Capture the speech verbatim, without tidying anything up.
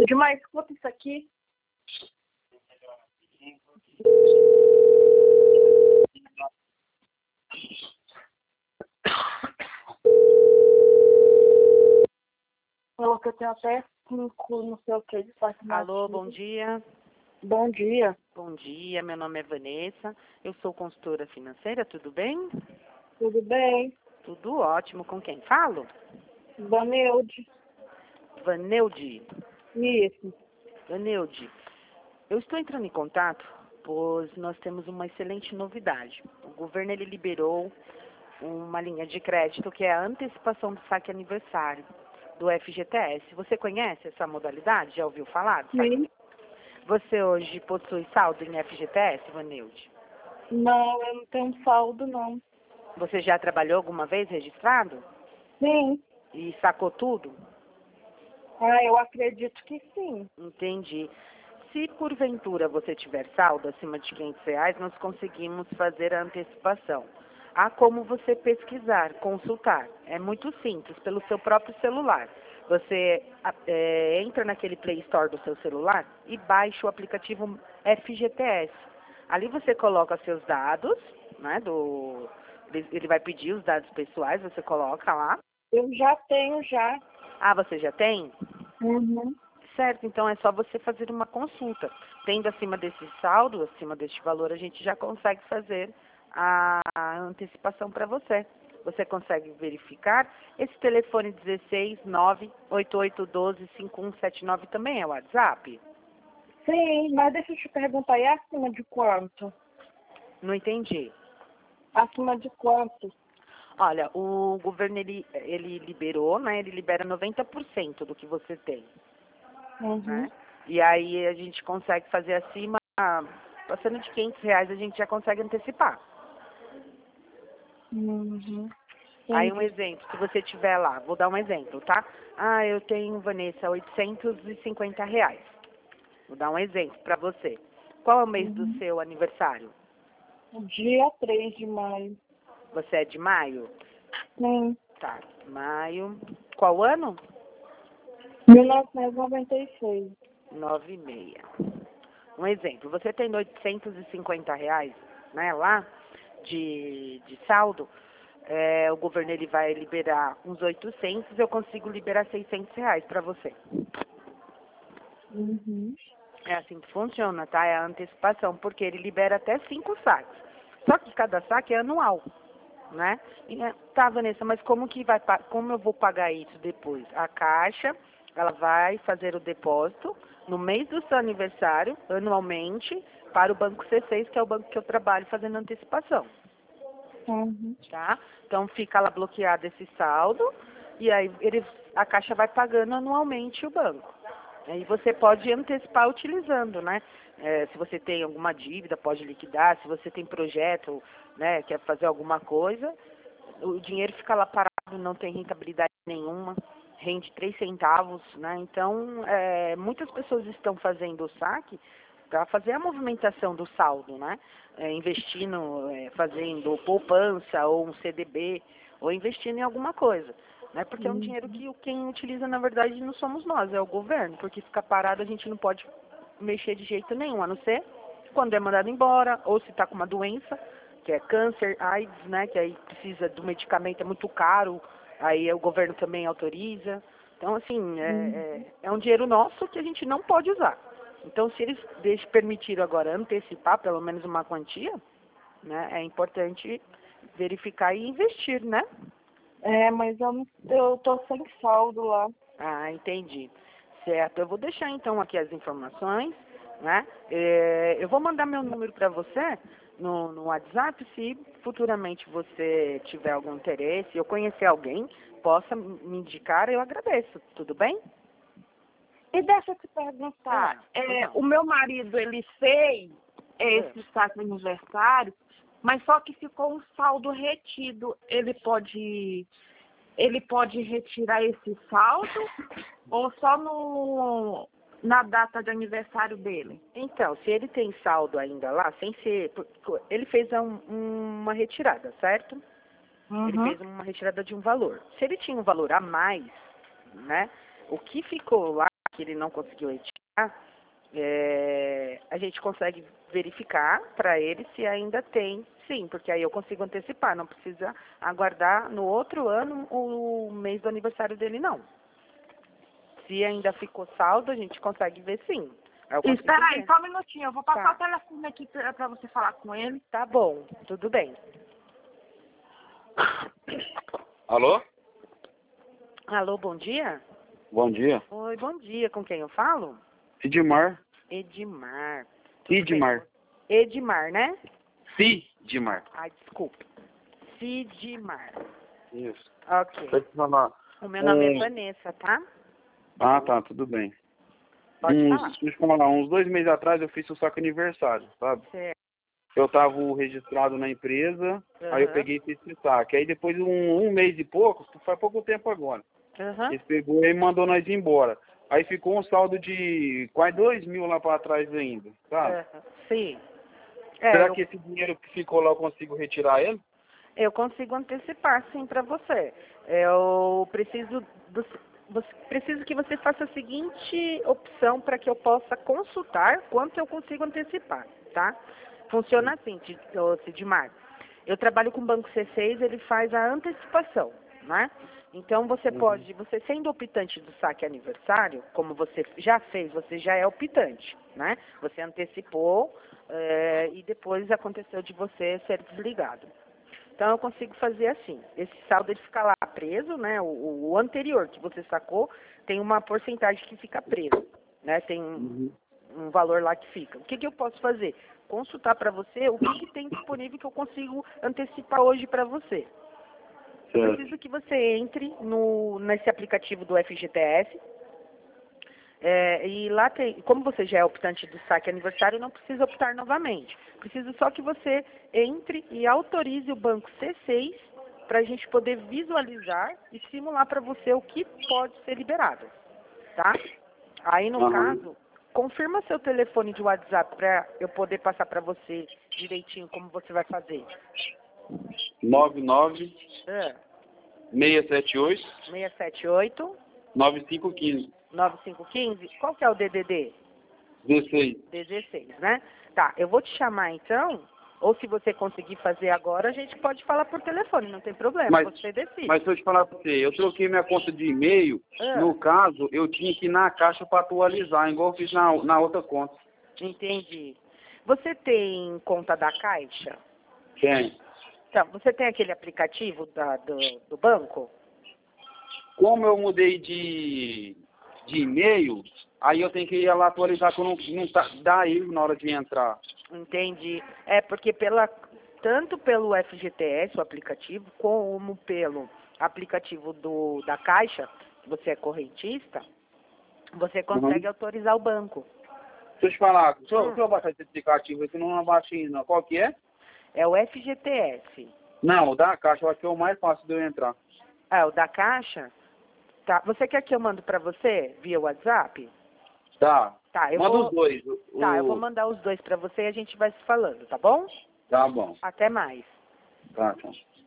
Edmar, escuta isso aqui. Falou que eu tenho até cinco, não sei o que, de Alô, bom dia. Bom dia. Bom dia, meu nome é Vanessa. Eu sou consultora financeira, tudo bem? Tudo bem? Tudo ótimo. Com quem falo? Vaneude. Vaneude. Isso. Vaneude, eu estou entrando em contato, pois nós temos uma excelente novidade. O governo ele liberou uma linha de crédito que é a antecipação do saque aniversário do F G T S. Você conhece essa modalidade? Já ouviu falar? Sim. Você hoje possui saldo em F G T S, Vaneude? Não, eu não tenho saldo, não. Você já trabalhou alguma vez registrado? Sim. E sacou tudo? Ah, eu acredito que sim. Entendi. Se porventura você tiver saldo acima de quinhentos reais, nós conseguimos fazer a antecipação. Há como você pesquisar, consultar. É muito simples, pelo seu próprio celular. Você é, entra naquele Play Store do seu celular e baixa o aplicativo F G T S. Ali você coloca seus dados, né, do, ele vai pedir os dados pessoais, você coloca lá. Eu já tenho, já. Ah, você já tem? Uhum. Certo, então é só você fazer uma consulta. Tendo acima desse saldo, acima deste valor, a gente já consegue fazer a antecipação para você. Você consegue verificar? Esse telefone dezesseis nove oito oito um dois cinco um sete nove também é o WhatsApp? Sim, mas deixa eu te perguntar, e acima de quanto? Não entendi. Acima de quanto? Olha, o governo ele, ele liberou, né? Ele libera noventa por cento do que você tem. Uhum. Né? E aí a gente consegue fazer acima, passando de quinhentos reais, a gente já consegue antecipar. Uhum. Aí um Entendi. exemplo, se você tiver lá, vou dar um exemplo, tá? Ah, eu tenho, Vanessa, oitocentos e cinquenta reais. Vou dar um exemplo para você. Qual é o mês do Uhum. seu aniversário? Dia três de maio. Você é de maio? Sim. Tá, maio. Qual ano? mil novecentos e noventa e seis. Nove e meia. Um exemplo, você tem oitocentos e cinquenta reais, né, lá de, de saldo, é, o governo ele vai liberar uns oitocentos, eu consigo liberar seiscentos reais para você. Uhum. É assim que funciona, tá? É a antecipação, porque ele libera até cinco saques. Só que cada saque é anual, né? E, é, tá, Vanessa, mas como que vai, pa- como eu vou pagar isso depois? A Caixa, ela vai fazer o depósito no mês do seu aniversário, anualmente, para o Banco C seis, que é o banco que eu trabalho fazendo antecipação, Uhum. tá? Então fica lá bloqueado esse saldo e aí ele, a Caixa vai pagando anualmente o banco. Aí você pode antecipar utilizando, né? É, se você tem alguma dívida, pode liquidar. Se você tem projeto, né, quer fazer alguma coisa, o dinheiro fica lá parado, não tem rentabilidade nenhuma, rende três centavos, né? Então, é, muitas pessoas estão fazendo o saque para fazer a movimentação do saldo, né? É, investindo, é, fazendo poupança ou um C D B, ou investindo em alguma coisa. Né? Porque é um Uhum. dinheiro que o- quem utiliza, na verdade, não somos nós, é o governo, porque ficar parado a gente não pode mexer de jeito nenhum, a não ser quando é mandado embora, ou se está com uma doença, que é câncer, AIDS, né? Que aí precisa do medicamento, é muito caro, aí o governo também autoriza. Então, assim, é, Uhum. é, é um dinheiro nosso que a gente não pode usar. Então, se eles deixam, permitiram agora antecipar pelo menos uma quantia, né? É importante verificar e investir, né? É, mas eu, não- eu tô sem saldo lá. Ah, entendi. Certo. Eu vou deixar então aqui as informações, né? É, eu vou mandar meu número para você no, no WhatsApp, se futuramente você tiver algum interesse, eu conhecer alguém, possa me indicar, eu agradeço. Tudo bem? E deixa eu te perguntar, Ah, pois é, não. o meu marido, ele fez É. esse saque de aniversário, mas só que ficou um saldo retido. Ele pode, ele pode retirar esse saldo ou só no, na data de aniversário dele? Então, se ele tem saldo ainda lá, sem ser. Ele fez um- uma retirada, certo? Ele Uhum. fez uma retirada de um valor. Se ele tinha um valor a mais, né? O que ficou lá, que ele não conseguiu retirar, é, a gente consegue verificar para ele se ainda tem, sim, porque aí eu consigo antecipar, não precisa aguardar no outro ano o mês do aniversário dele, não. Se ainda ficou saldo, a gente consegue ver sim. Eu consigo Espera aí, ver. só um minutinho. Eu vou passar Tá. o telefone aqui pra, pra você falar com ele. Tá bom, tudo bem. Alô? Alô, bom dia? Bom dia. Oi, bom dia. Com quem eu falo? Sidmar. Edmar. Tudo Sidmar. bem? Edmar, né? Sidmar. Ai, desculpa. Sidmar. Isso. Ok. Deixa eu falar. O meu nome Um- é Vanessa, tá? Ah, tá, tudo bem. Pode uns, falar. Deixa eu falar, uns dois meses atrás eu fiz o saco aniversário, sabe? Certo. Eu tava registrado na empresa, aí eu Aham. peguei e fiz esse saque. Aí depois de um, um mês e pouco, faz pouco tempo agora, Aham. ele pegou e mandou nós ir embora. Aí ficou um saldo de quase dois mil lá pra trás ainda, sabe? Aham. Sim. É, Será eu, que esse dinheiro que ficou lá eu consigo retirar ele? eu consigo antecipar, sim, para você. Eu preciso do, você, preciso que você faça a seguinte opção para que eu possa consultar quanto eu consigo antecipar, tá? Funciona assim, Ti- ô, Sidmar. Eu trabalho com o Banco C seis, ele faz a antecipação, né? Então você Uhum. pode, você sendo optante do saque aniversário, como você já fez, você já é optante, né? Você antecipou eh, e depois aconteceu de você ser desligado. Então eu consigo fazer assim, esse saldo ele fica lá preso, né? O, o anterior que você sacou tem uma porcentagem que fica preso, né? Tem um, Uhum. um valor lá que fica. O que, que eu posso fazer? Consultar para você o que, que tem disponível que eu consigo antecipar hoje para você. Eu Certo. preciso que você entre no, nesse aplicativo do F G T S. É, e lá tem, como você já é optante do saque aniversário, não precisa optar novamente. Preciso só que você entre e autorize o banco C seis para a gente poder visualizar e simular para você o que pode ser liberado, tá? Aí, no Aham. caso, confirma seu telefone de WhatsApp para eu poder passar para você direitinho como você vai fazer. nove nove É, seis sete oito seis sete oito, nove cinco um cinco. nove cinco um cinco, qual que é o D D D? dezesseis. dezesseis, né? Tá, eu vou te chamar então, ou se você conseguir fazer agora, a gente pode falar por telefone, não tem problema, Mas, você decide. mas se eu te falar pra você, eu troquei minha conta de e-mail, Ah. no caso, eu tinha que ir na caixa para atualizar, igual eu fiz na, na outra conta. Entendi. Você tem conta da Caixa? Tem. Então, você tem aquele aplicativo da, do, do banco? Como eu mudei de, de e-mail, aí eu tenho que ir lá atualizar, que eu não, não tá, dá erro na hora de entrar. Entendi. É porque pela, tanto pelo F G T S, o aplicativo, como pelo aplicativo do, da Caixa, que você é correntista, você consegue Uhum. autorizar o banco. Deixa eu te falar, se eu, Hum. se eu baixar esse aplicativo, esse não abaixei ainda, qual que é? É o F G T S. Não, o da caixa, eu acho que é o mais fácil de eu entrar. Ah, o da Caixa? Tá. Você quer que eu mando para você via WhatsApp? Tá. Tá, eu Manda vou. os dois. O, Tá, eu vou o- mandar os dois para você e a gente vai se falando, tá bom? Tá bom. Até mais. Tá, tchau.